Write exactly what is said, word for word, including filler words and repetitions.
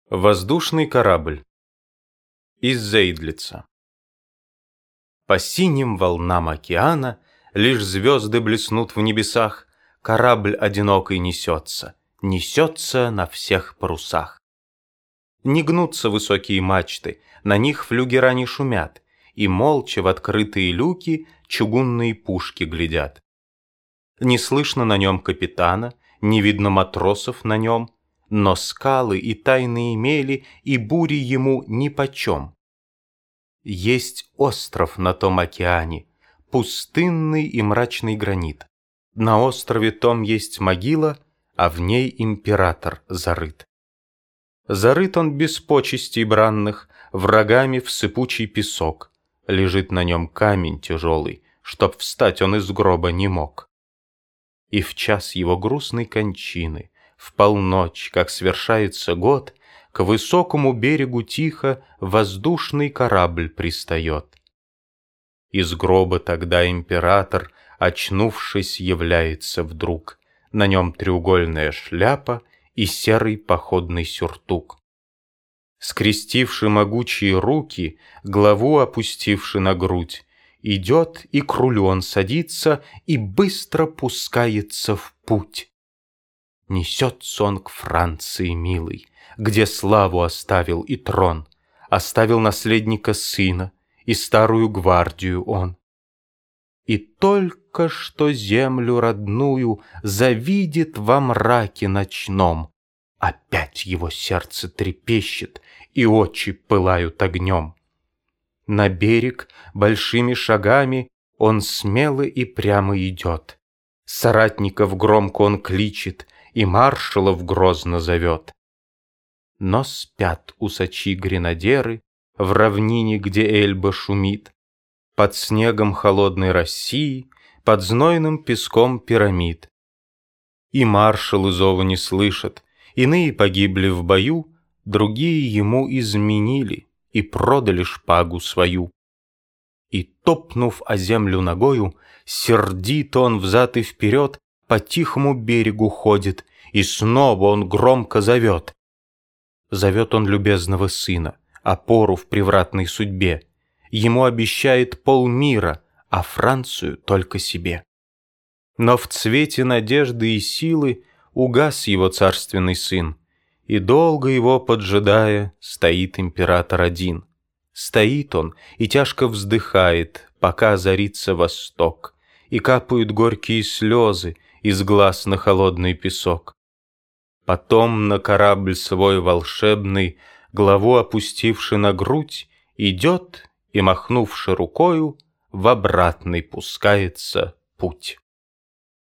Воздушный корабль. Из Зейдлица. По синим волнам океана лишь звезды блеснут в небесах, корабль одинокий несется, несется на всех парусах. Не гнутся высокие мачты, на них флюгера не шумят, и молча в открытые люки чугунные пушки глядят. Не слышно на нем капитана, не видно матросов на нем, но скалы и тайные мели и бури ему нипочем. Есть остров на том океане, пустынный и мрачный гранит. На острове том есть могила, а в ней император зарыт. Зарыт он без почестей бранных, врагами в сыпучий песок. Лежит на нем камень тяжелый, чтоб встать он из гроба не мог. И в час его грустной кончины, в полночь, как свершается год, к высокому берегу тихо воздушный корабль пристает. Из гроба тогда император, очнувшись, является вдруг. На нем треугольная шляпа и серый походный сюртук. Скрестивши могучие руки, главу опустивши на грудь, идет и к рулю он садится и быстро пускается в путь. Несется он к Франции милой, где славу оставил и трон, оставил наследника сына и старую гвардию он. И только что землю родную завидит во мраке ночном, опять его сердце трепещет и очи пылают огнем. На берег большими шагами он смело и прямо идет. Соратников громко он кличет и маршалов грозно зовет. Но спят усачи-гренадеры в равнине, где Эльба шумит, под снегом холодной России, под знойным песком пирамид. И маршалы зова не слышат, иные погибли в бою, другие ему изменили и продали шпагу свою. И, топнув о землю ногою, сердито он взад и вперед по тихому берегу ходит, и снова он громко зовет. Зовет он любезного сына, опору в превратной судьбе. Ему обещает полмира, а Францию только себе. Но в цвете надежды и силы угас его царственный сын, и долго его поджидая стоит император один. Стоит он и тяжко вздыхает, пока озарится восток, и капают горькие слезы из глаз на холодный песок. Потом на корабль свой волшебный, главу опустивши на грудь, идет и, махнувши рукою, в обратный пускается путь.